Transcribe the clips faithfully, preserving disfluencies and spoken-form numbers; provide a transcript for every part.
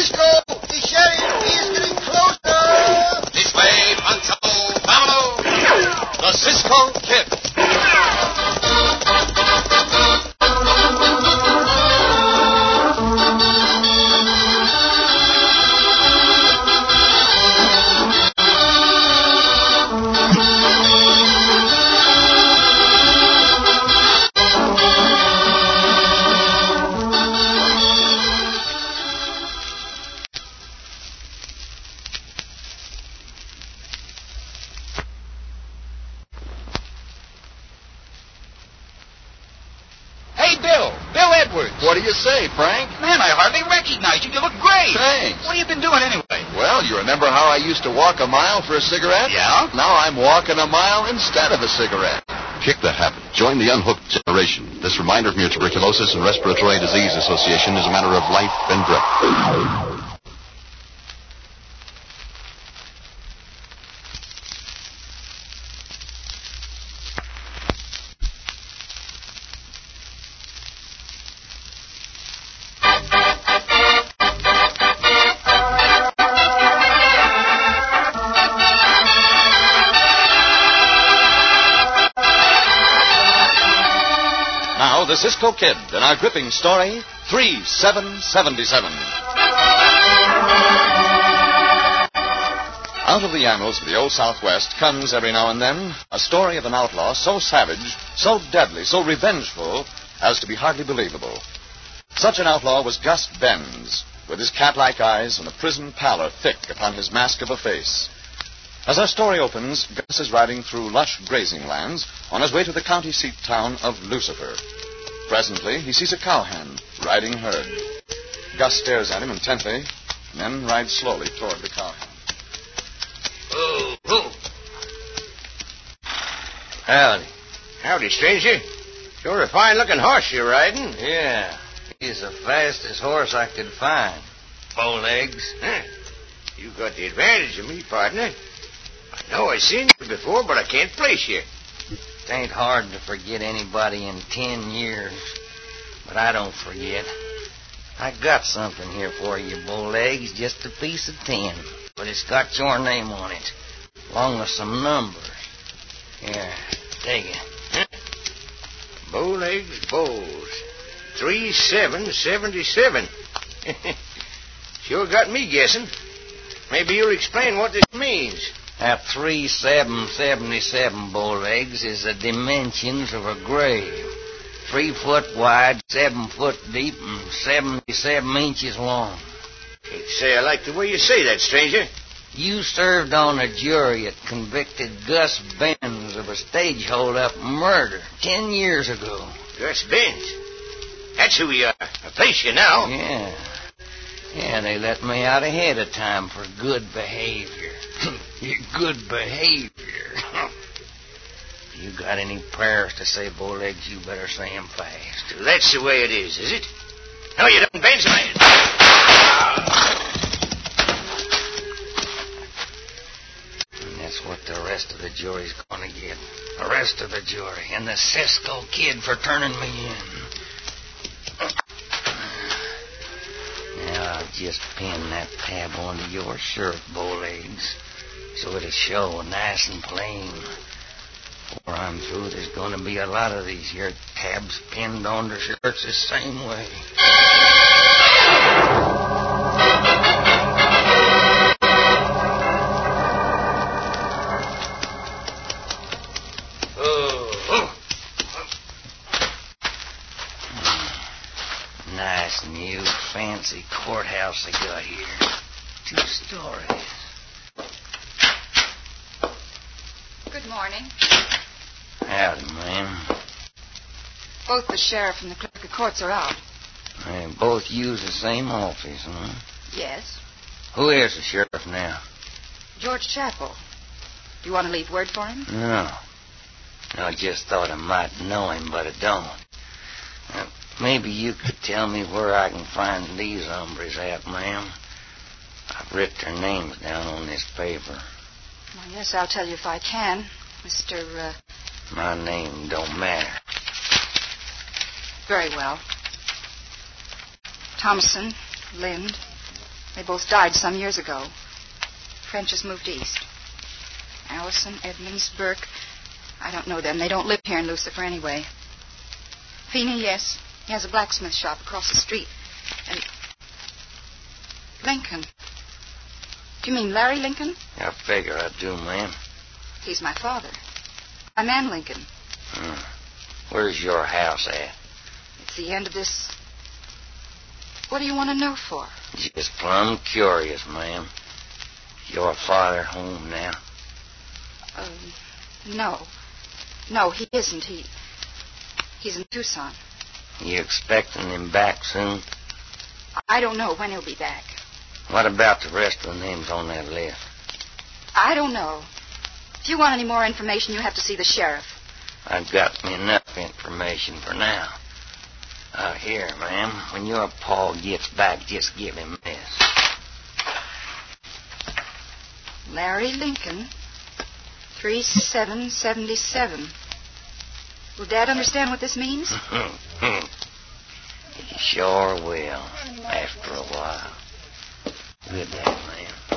Cisco! The sheriff is getting closer! This way, Pancho! Vámonos! The Cisco Kid. What do you say, Frank? Man, I hardly recognize you. You look great. Thanks. What have you been doing anyway? Well, you remember how I used to walk a mile for a cigarette? Yeah? Now I'm walking a mile instead of a cigarette. Kick the habit. Join the Unhooked Generation. This reminder from your Tuberculosis and Respiratory Disease Association is a matter of life and breath. The Cisco Kid in our gripping story, three seven seven seven. Out of the annals of the Old Southwest comes every now and then a story of an outlaw so savage, so deadly, so revengeful as to be hardly believable. Such an outlaw was Gus Benz, with his cat-like eyes and a prison pallor thick upon his mask of a face. As our story opens, Gus is riding through lush grazing lands on his way to the county seat town of Lucifer. Presently, he sees a cowhand riding herd. Gus stares at him intently, and then rides slowly toward the cowhand. Oh, oh. Howdy. Howdy, stranger. Sure a fine-looking horse you're riding. Yeah, he's the fastest horse I could find. Bow legs. Huh. You got the advantage of me, partner. I know I've seen you before, but I can't place you. It ain't hard to forget anybody in ten years, but I don't forget. I got something here for you, Bowlegs, just a piece of tin, but it's got your name on it, along with some numbers. Here, take it. Huh? Bowlegs Bowles, three seven seventy-seven. Sure got me guessing. Maybe you'll explain what this means. That three seven seventy-seven, Bowlegs, is the dimensions of a grave. Three foot wide, seven foot deep, and seventy-seven inches long. Can't say I like the way you say that, stranger. You served on a jury that convicted Gus Benz of a stage hold-up murder ten years ago. Gus Benz? That's who we are. I place you now. Yeah. Yeah, they let me out ahead of time for good behavior. Good behavior. If you got any prayers to say, Bowlegs, you better say 'em fast. That's the way it is, is it? No, you don't, Benz. And that's what the rest of the jury's gonna get. The rest of the jury and the Cisco Kid for turning me in. Now, I'll just pin that tab onto your shirt, Bowlegs, so it'll show nice and plain. Before I'm through, there's going to be a lot of these here tabs pinned onto shirts the same way. Nice new fancy courthouse they got here. Two stories. Good morning. Howdy, ma'am. Both the sheriff and the clerk of courts are out. They both use the same office, huh? Yes. Who is the sheriff now? George Chappell. Do you want to leave word for him? No. I just thought I might know him, but I don't. Now, maybe you could tell me where I can find these hombres at, ma'am. I've written their names down on this paper. Well, yes, I'll tell you if I can. Mister, uh... My name don't matter. Very well. Thompson, Lind, They both died some years ago. French's moved east. Allison, Edmonds, Burke. I don't know them. They don't live here in Lucifer anyway. Feeney, yes. He has a blacksmith shop across the street. And Lincoln. Do you mean Larry Lincoln? I figure I do, ma'am. He's my father. My man Lincoln. Hmm. Where's your house at? It's the end of this. What do you want to know for? Just plumb curious, ma'am. Your father home now? Uh, no. No, he isn't. He... He's in Tucson. You expecting him back soon? I don't know when he'll be back. What about the rest of the names on that list? I don't know. If you want any more information, you have to see the sheriff. I've got me enough information for now. Uh, here, ma'am. When your pa gets back, just give him this. Larry Lincoln, three seven seven seven. Will Dad understand what this means? He sure will, after a while. Good day, ma'am.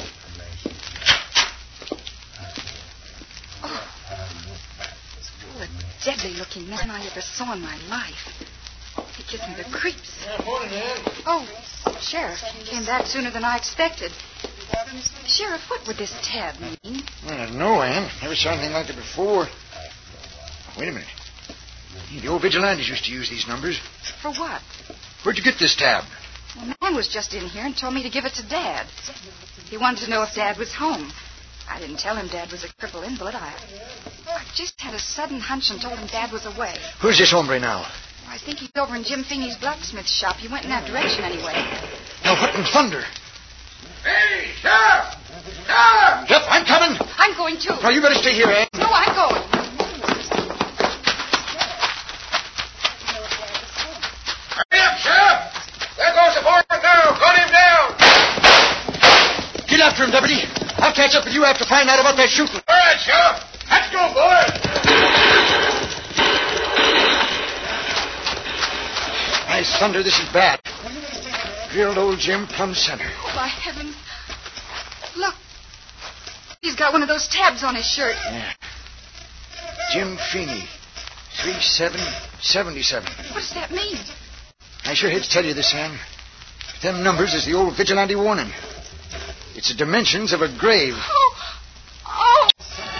Oh, oh, a deadly-looking man I ever saw in my life. He gives me the creeps. Yeah, morning, Ann. Oh, Sheriff, you came back sooner than I expected. Sheriff, what would this tab mean? I don't know, Ann. Never saw anything like it before. Wait a minute. The old vigilantes used to use these numbers. For what? Where'd you get this tab? Well, man was just in here and told me to give it to Dad. He wanted to know if Dad was home. I didn't tell him Dad was a crippled invalid. I, I just had a sudden hunch and told him Dad was away. Who's this hombre now? Well, I think he's over in Jim Feeney's blacksmith shop. He went in that direction anyway. Now, what in thunder? Hey, Sheriff! Sheriff! Yep, I'm coming. I'm going too. Now, you better stay here, Ann. No, I'm going. Hurry up, Sheriff! There goes the boy now. Gun him down. Get after him, deputy. I'll catch up with you after finding out about that shooting. All right, Sheriff. Let's go, boys. I thunder, this is bad. Drilled old Jim plumb center. Oh, my heavens. Look. He's got one of those tabs on his shirt. Yeah. Jim Feeney, three seven seven seven. What does that mean? I sure hate to tell you this, Ann. Them numbers is the old vigilante warning. It's the dimensions of a grave. Oh. Oh.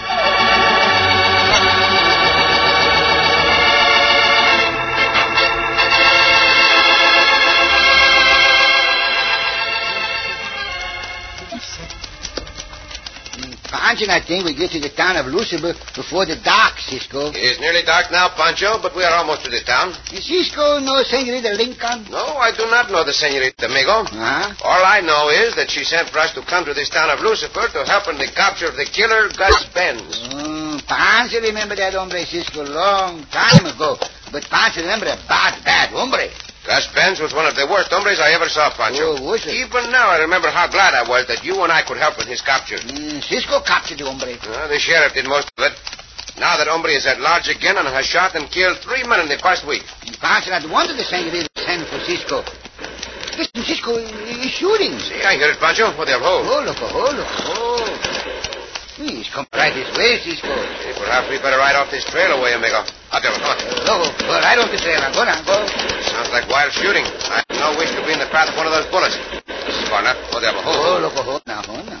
Pancho, I think we get to the town of Lucifer before the dark, Cisco. It is nearly dark now, Pancho, but we are almost to the town. Cisco know Senorita Lincoln? No, I do not know the senorita, amigo. Huh? All I know is that she sent for us to come to this town of Lucifer to help in the capture of the killer, Gus Benz. Mm, Pancho remember that hombre, Cisco, long time ago. But Pancho remember a bad, bad hombre. Gus Benz was one of the worst hombres I ever saw, Pancho. Oh, was it? Even now I remember how glad I was that you and I could help in his capture. Mm, Cisco captured the hombre. Uh, the sheriff did most of it. Now that hombre is at large again and has shot and killed three men in the past week. Pancho not wanted the senorita send for Cisco. Listen, Cisco, he's shooting. See, I hear it, Pancho. What the hell? Oh, look, oh, look, oh. He's come right this way, Cisco. Hey, perhaps we better ride off this trail away, amigo. I'll tell him, come on. Oh, go right off the trail. Go now, go. Sounds like wild shooting. I have no wish to be in the path of one of those bullets. This is far enough. Oh, there, oh, oh, look, oh, now, oh, now.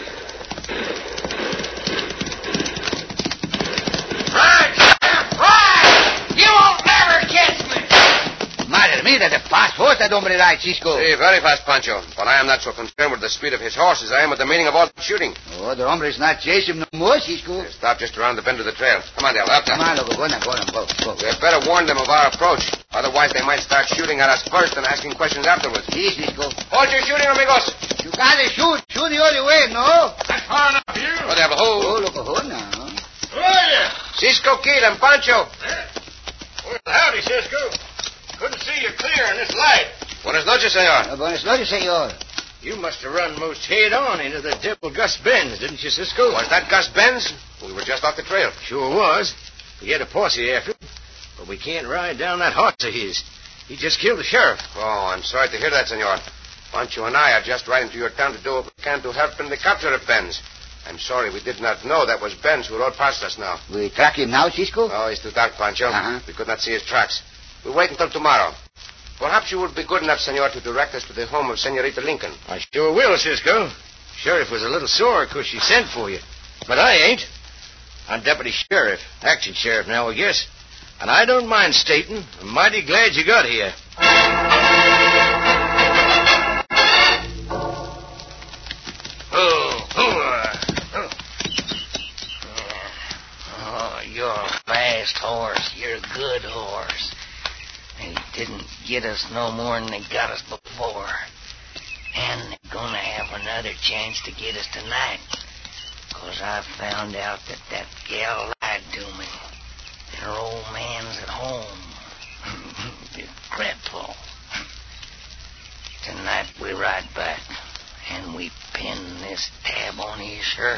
Right, Sheriff, right! You won't never catch me. Madre mía, that's a fast horse that hombre rides, Cisco. See, very fast, Pancho. But I am not so concerned with the speed of his horse as I am with the meaning of all the shooting. Oh, the hombre's not chasing him no more, Cisco. They stopped just around the bend of the trail. Come on, Del, up there. Come on, look, go now, go now, go, go. We had better warn them of our approach. Otherwise, they might start shooting at us first and asking questions afterwards. Sí, Cisco. Hold your shooting, amigos. You gotta shoot. Shoot the other way, no? That's far enough for you. Oh, there, Oh, look, oh, now. Who are you? Cisco Kid and Pancho. Well, howdy, Cisco. Couldn't see you clear in this light. Buenas noches, senor. Oh, buenas noches, senor. You must have run most head-on into the devil Gus Benz, didn't you, Cisco? Was that Gus Benz? We were just off the trail. Sure was. We had a posse after him. But we can't ride down that horse of his. He just killed the sheriff. Oh, I'm sorry to hear that, senor. Pancho and I are just riding to your town to do what we can to help in the capture of Benz. I'm sorry we did not know that was Benz who rode past us now. We track him now, Cisco? Oh, it's too dark, Pancho. Uh-huh. We could not see his tracks. We'll wait until tomorrow. Perhaps you would be good enough, senor, to direct us to the home of Senorita Lincoln. I sure will, Cisco. Sheriff was a little sore because she sent for you. But I ain't. I'm deputy sheriff, acting sheriff now, I guess. And I don't mind stating, I'm mighty glad you got here. Oh, oh, oh, you're a fast horse. You're a good horse. They didn't get us no more than they got us before. And they're gonna have another chance to get us tonight. Because I found out that that gal lied to me. Her old man's at home. It's dreadful. Tonight we ride back, and we pin this tab on his shirt.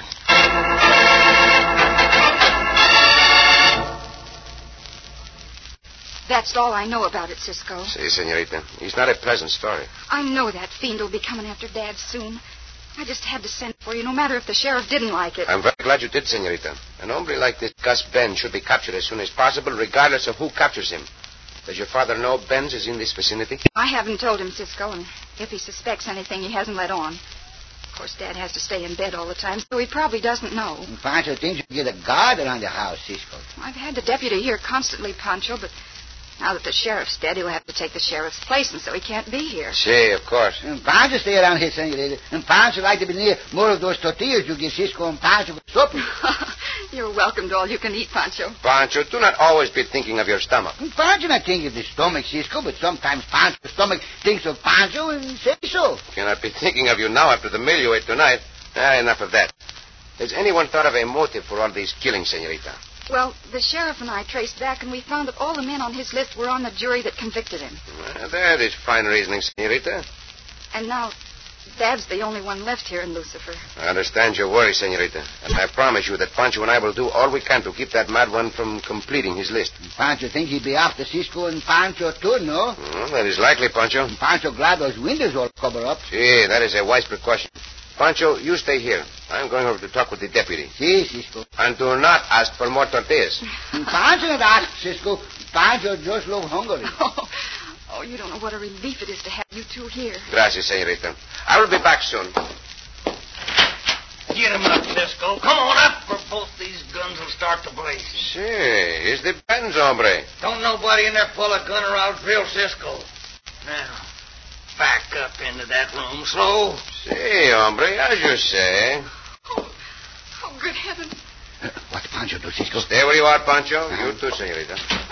That's all I know about it, Cisco. See, senorita, it's not a pleasant story. I know that fiend will be coming after Dad soon. I just had to send for you, no matter if the sheriff didn't like it. I'm very glad you did, senorita. An hombre like this Gus Benz should be captured as soon as possible, regardless of who captures him. Does your father know Benz is in this vicinity? I haven't told him, Cisco, and if he suspects anything, he hasn't let on. Of course, Dad has to stay in bed all the time, so he probably doesn't know. And Pancho thinks you get a guard around the house, Cisco. I've had the deputy here constantly, Pancho, but now that the sheriff's dead, he'll have to take the sheriff's place, and so he can't be here. See, of course. And Pancho stay around here, senorita. And Pancho like to be near more of those tortillas you give Cisco and Pancho for supper. You're welcome to all you can eat, Pancho. Pancho, do not always be thinking of your stomach. And Pancho not thinking of the stomach, Cisco, but sometimes Pancho's stomach thinks of Pancho and says so. Cannot be thinking of you now after the meal you ate tonight. Ah, enough of that. Has anyone thought of a motive for all these killings, senorita? Well, the sheriff and I traced back, and we found that all the men on his list were on the jury that convicted him. Well, that is fine reasoning, senorita. And now, Dad's the only one left here in Lucifer. I understand your worry, senorita. And I promise you that Pancho and I will do all we can to keep that mad one from completing his list. And Pancho thinks he'd be after Cisco and Pancho, too, no? Well, that is likely, Pancho. And Pancho glad those windows all cover up. See, that is a wise precaution. Pancho, you stay here. I'm going over to talk with the deputy. Si, Cisco. And do not ask for more tortillas. And Pancho not ask, Cisco. Pancho just look hungry. Oh, oh, you don't know what a relief it is to have you two here. Gracias, senorita. I will be back soon. Get him up, Cisco. Come on up, or both these guns will start to blaze. See, he's the Benz hombre. Don't nobody in there pull a gun or I'll drill Cisco. Now, back up into that room slow. See, hombre, as you say. Oh, oh good heavens. Uh, what Pancho do, Cisco? Stay where you are, Pancho. You too, senorita.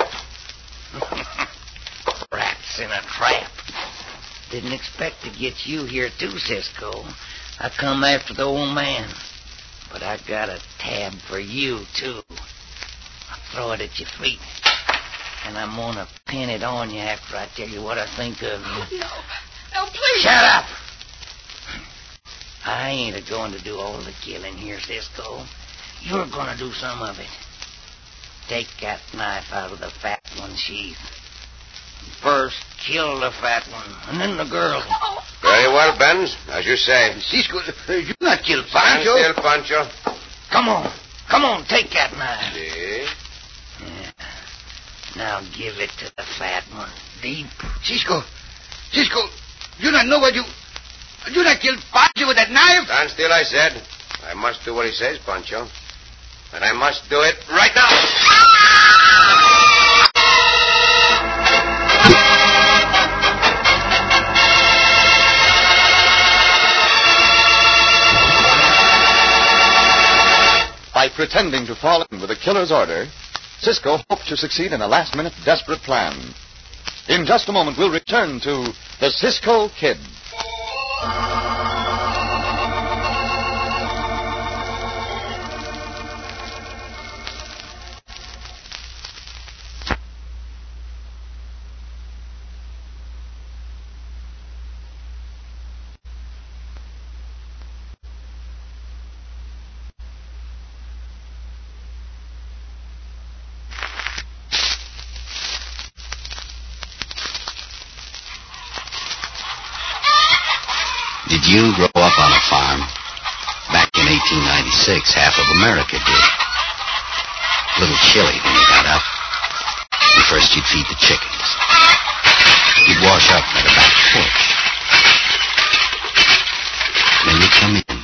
Rats in a trap. Didn't expect to get you here, too, Cisco. I come after the old man. But I got a tab for you, too. I'll throw it at your feet. And I'm going to pin it on you after I tell you what I think of you. No, no, please. Shut up! I ain't a-going to do all the killing here, Cisco. You're going to do some of it. Take that knife out of the fat one's sheath. First, kill the fat one, and then the girl. Oh. Very well, Benz. As you say. Cisco, uh, you not kill Pancho. Stand still, Pancho. Come on. Come on, take that knife. See? Yeah. Now give it to the fat one. Deep. Cisco, Cisco, you not know what you... You not kill Pancho with that knife? Stand still, I said. I must do what he says, Pancho. And I must do it right now. By pretending to fall in with the killer's order, Cisco hoped to succeed in a last-minute desperate plan. In just a moment, we'll return to the Cisco Kid. Did you grow up on a farm? Back in eighteen ninety-six, half of America did. A little chilly when you got up. And first you'd feed the chickens. You'd wash up by the back porch. Then you'd come in.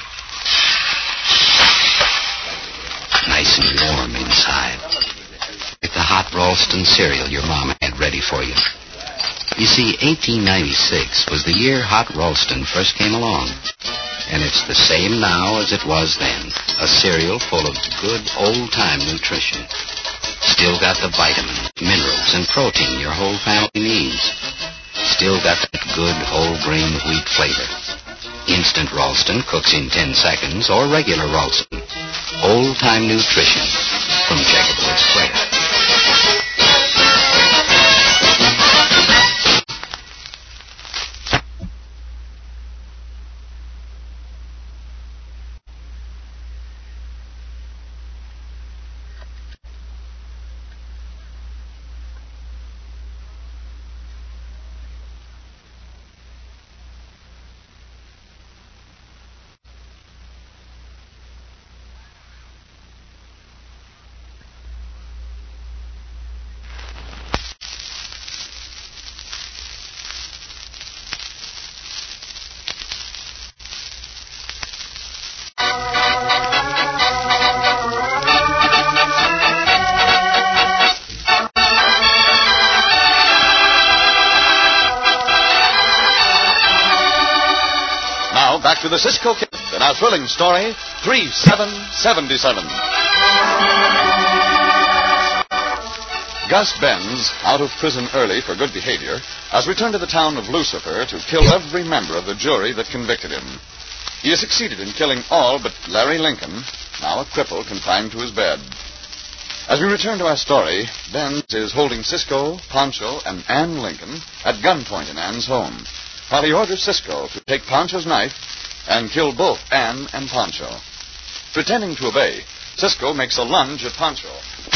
Nice and warm inside. With the hot Ralston cereal your mom had ready for you. You see, eighteen ninety-six was the year Hot Ralston first came along. And it's the same now as it was then. A cereal full of good old-time nutrition. Still got the vitamins, minerals, and protein your whole family needs. Still got that good whole grain wheat flavor. Instant Ralston cooks in ten seconds, or regular Ralston. Old-time nutrition from Checkerboard Square. Back to the Cisco Kid and our thrilling story, three seven seven seven. Gus Benz, out of prison early for good behavior, has returned to the town of Lucifer to kill every member of the jury that convicted him. He has succeeded in killing all but Larry Lincoln, now a cripple confined to his bed. As we return to our story, Benz is holding Cisco, Pancho, and Ann Lincoln at gunpoint in Ann's home, while he orders Cisco to take Pancho's knife and kill both Ann and Pancho. Pretending to obey, Cisco makes a lunge at Pancho.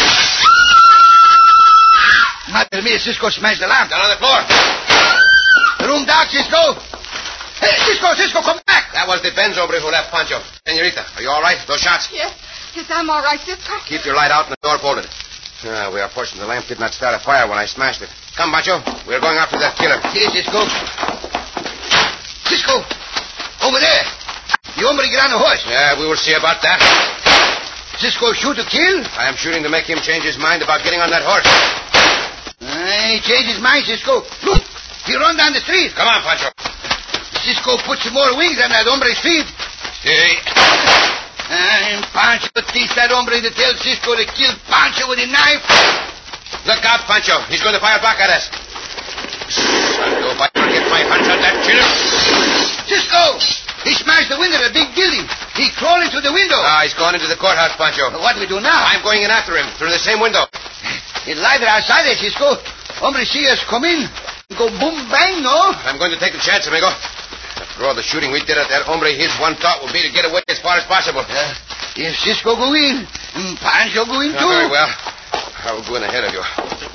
Madre mia, Cisco smashed the lamp. Down on the floor. The room dark, Cisco. Hey, Cisco, Cisco, come back. That was the Benz hombre who left Pancho. Senorita, are you all right? Those shots? Yes. Yes, I'm all right, Cisco. Keep your light out and the door bolted. Ah, we are fortunate the lamp did not start a fire when I smashed it. Come, Pancho. We're going after that killer. Here, Cisco. Cisco, over there. The hombre get on the horse. Yeah, we will see about that. Cisco shoot to kill? I am shooting to make him change his mind about getting on that horse. Uh, he changed his mind, Cisco. Look, he run down the street. Come on, Pancho. Cisco put some more wings on that hombre's feet. Stay. And Pancho teach that hombre to tell Cisco to kill Pancho with a knife. Look out, Pancho. He's going to fire back at us. Santo, if I don't get my hands on that killer. Cisco! He smashed the window of the big building. He crawled into the window. Ah, he's gone into the courthouse, Pancho. What do we do now? I'm going in after him through the same window. It's lighted outside there, Cisco. Hombre see us come in. Go boom bang, no? I'm going to take the chance, amigo. After all the shooting we did at that hombre, his one thought would be to get away as far as possible. Uh, if Cisco go in, Pancho go in ah, too. Very well. I will go in ahead of you.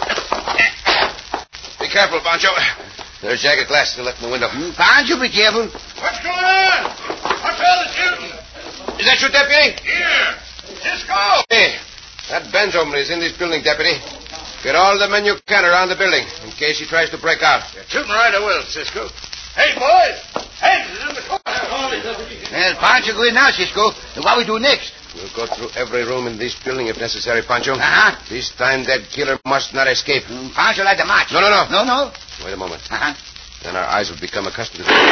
Be careful, Pancho. There's jagged glass still left in the window. Pancho, be careful. What's going on? What's all the shooting? Is that your deputy? Here. Cisco. Hey, that Benz hombre is in this building, deputy. Get all the men you can around the building in case he tries to break out. You're shooting right I will, Cisco. Hey, boys. Hey, this is in the courthouse. Well, Pancho go in now, Cisco. What we do next? We'll go through every room in this building if necessary, Pancho. Uh-huh. This time that killer must not escape. Mm, Pancho like the march. No, no, no. No, no. Wait a moment. Uh-huh. Then our eyes will become accustomed to the...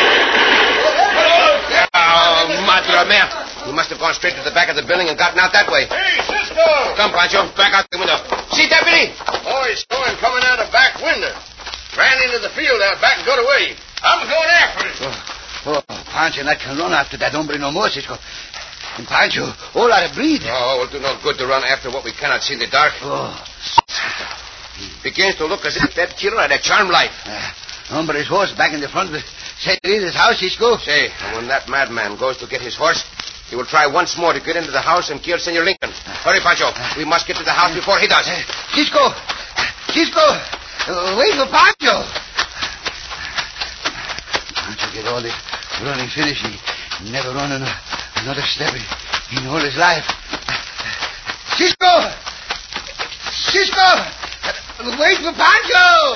Oh, madre mia. He must have gone straight to the back of the building and gotten out that way. Hey, Cisco. Come, Pancho. Back out the window. See, deputy? Boys saw him coming out the back window. Ran into the field out back and got away. I'm going after him. Oh, oh, Pancho not can run after that hombre no more, Cisco. And Pancho, all out of breath. Oh, it will do no good to run after what we cannot see in the dark. Oh. Begins to look as if that killer had a charmed life. Uh, hombre's horse back in the front of the Senorita's house, Cisco. Say, when that madman goes to get his horse, he will try once more to get into the house and kill Senor Lincoln. Hurry, Pancho. We must get to the house before he does. Uh, Cisco! Cisco! Uh, wait for Pancho! Pancho get all the Running finish. He never run an- another step in, in all his life. Cisco! Cisco! Wait for Pancho!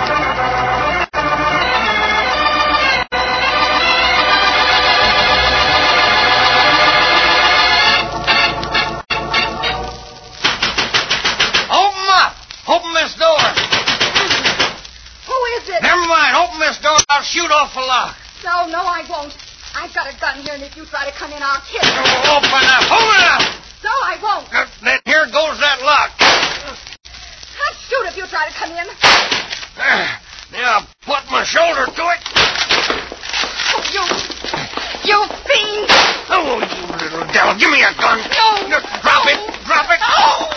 Open up! Open this door! Who is it? Never mind. Open this door. I'll shoot off the lock. No, no, I won't. I've got a gun here, and if you try to come in, I'll kill you. Open up. Open up! No, I won't. Uh, Then here goes that lock. I'll shoot if you try to come in. Uh, Now, put my shoulder to it. Oh, you... You fiend! Oh, you little devil. Give me a gun. No. Drop it. Drop it. Oh.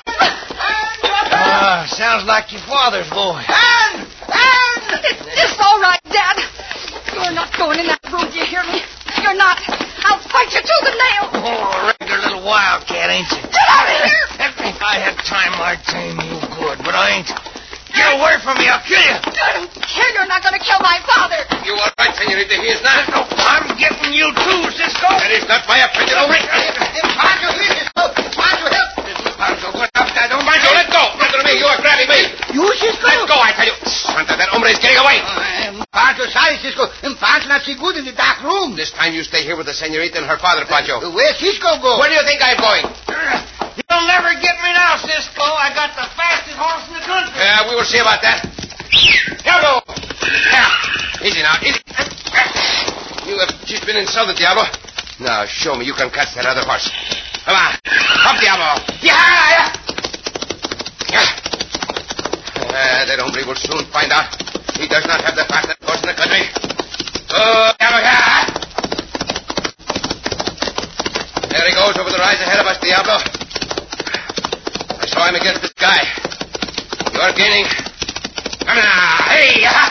Ah, sounds like your father's boy. Anne! Anne! It's, it's all right, Dad. You're not going in that room, do you hear me? You're not. I'll fight you to the nail. Oh, a regular little wildcat, ain't you? Get out of here! If I had time, I'd tame you good, but I ain't. Get away from me, I'll kill you. I don't care. You're not going to kill my father. You are right, senorita. He is not. No, I'm getting you too, Cisco. That is not my opinion. Oh, Pancho, here, Cisco! Pancho, help! Pancho, what up, that? Oh, Pancho, let go. Listen to me. You are grabbing me. You, Cisco? Let go, I tell you. Santa, that hombre is getting away. Uh, Pancho, sorry, Cisco. Um, Pancho not see good in the dark room. This time you stay here with the senorita and her father, Pancho. Uh, where Cisco go? Where do you think I'm going? You'll never get me now, Cisco. I got the fastest horse in the country. Yeah, we will see about that. Diablo! Yeah. Easy now, easy. You have just been insulted, Diablo. Now, show me you can catch that other horse. Come on. Up, Diablo. Yeah, yeah. Uh, that hombre will soon find out. He does not have the fastest horse in the country. Oh, Diablo, yeah. There he goes over the rise ahead of us, Diablo. I saw him against the sky. You are gaining. Come now. Hey, yeah.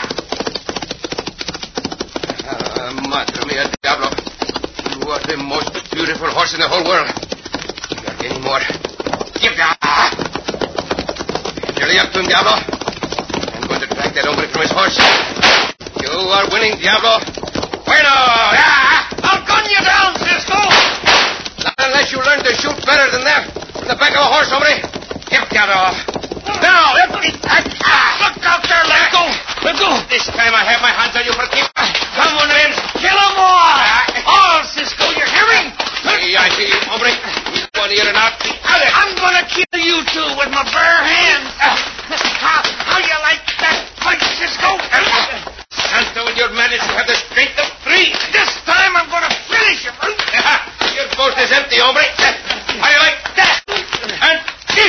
Uh, madre mia, Diablo. You are the most beautiful horse in the whole world. You are gaining more. Give down. Nearly up to him, Diablo. I'm going to drag that hombre from his horse. You are winning, Diablo. Bueno, yeah. I'll gun you down, Cisco. Not unless you learn to shoot better than that. In the back of a horse, hombre. Give Diablo. Now, let me... Ah, look out there. Let go. Let go. This time I have my hands on you for keep. Come on in. Kill them all. All, Cisco. You hear me? Hey, I see you, hombre. He's one ear and out. I'm going to kill you two with my bare hands. How, how you like that fight, Cisco? Santo, with your madness, you have the strength of three. This time I'm going to finish him. Your boat is empty, hombre. How you like that? And this.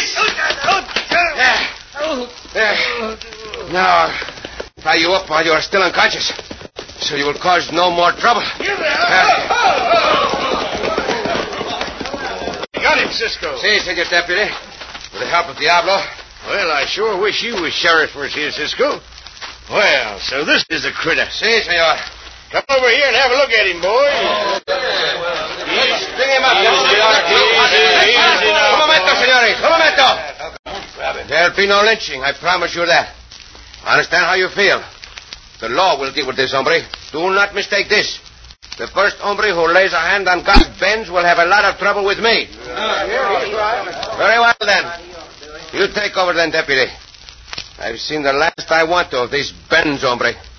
There. There. Now, tie you up while you are still unconscious, so you will cause no more trouble. You got him, Cisco. Si, Senor Deputy. With the help of Diablo. Well, I sure wish you was sheriff was here, Cisco. Well, so this is a critter. Si, senor. Come over here and have a look at him, boy. Oh, Let's bring him up. Easy, easy now. Un momento, senores. Un momento. There'll be no lynching, I promise you that. I understand how you feel. The law will deal with this, hombre. Do not mistake this. The first hombre who lays a hand on Gus Benz will have a lot of trouble with me. Very well, then. You take over, then, deputy. I've seen the last I want to of this Benz hombre.